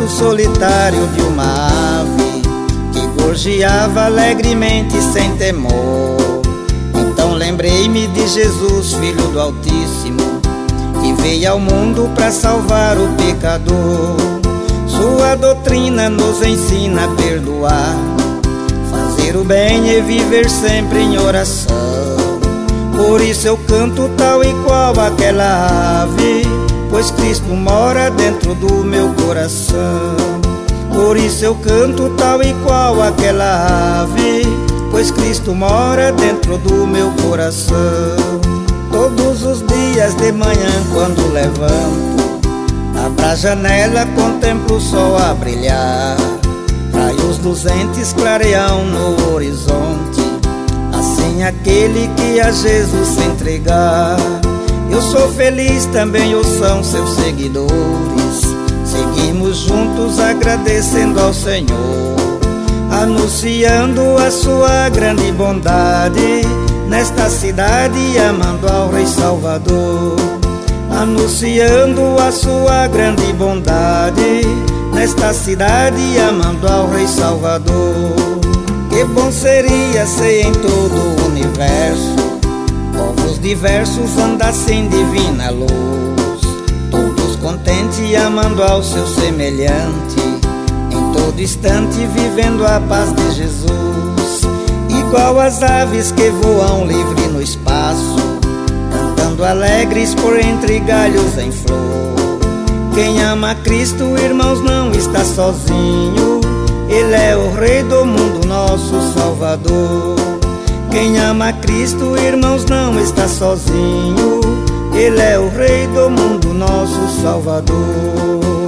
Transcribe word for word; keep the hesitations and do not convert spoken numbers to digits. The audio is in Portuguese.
voo solitário de uma ave que gorjeava alegremente sem temor. Então lembrei-me de Jesus, Filho do Altíssimo, que veio ao mundo para salvar o pecador. Sua doutrina nos ensina a perdoar, fazer o bem e viver sempre em oração. Por isso eu canto tal e qual aquela ave, pois Cristo mora dentro do meu coração. Por isso eu canto tal e qual aquela ave, pois Cristo mora dentro do meu coração. Todos os dias de manhã quando levanto, abro a janela, contemplo o sol a brilhar, raios luzentes clareiam no horizonte, assim aquele que a Jesus se entregar. Eu sou feliz, também o são seus seguidores, seguimos juntos agradecendo ao Senhor, anunciando a sua grande bondade nesta cidade, amando ao Rei Salvador. Anunciando a sua grande bondade nesta cidade, amando ao Rei Salvador. Que bom seria se em todo o universo povos diversos andassem divina luz, todos contentes amando ao seu semelhante, em todo instante vivendo a paz de Jesus, igual as aves que voam livre no espaço, cantando alegres por entre galhos em flor. Quem ama Cristo, irmãos, não está sozinho, Ele é o Rei do mundo, nosso Salvador. Quem ama Cristo, irmãos, não está sozinho, Ele é o Rei do mundo, nosso Salvador.